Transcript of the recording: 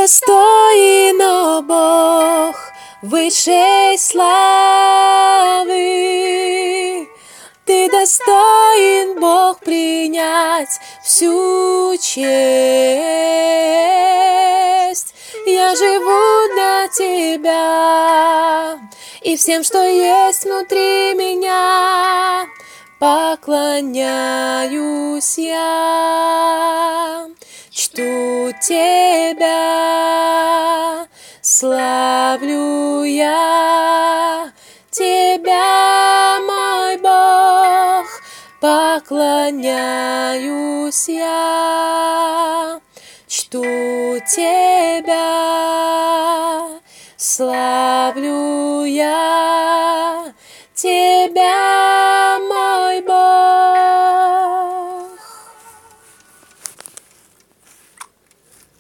достоин, о Бог, высшей славы. Ты достоин, Бог, принять всю честь. Я живу для Тебя, и всем, что есть внутри меня, поклоняюсь я. Чту Тебя, славлю я Тебя, мой Бог, поклоняюсь я. Чту Тебя, славлю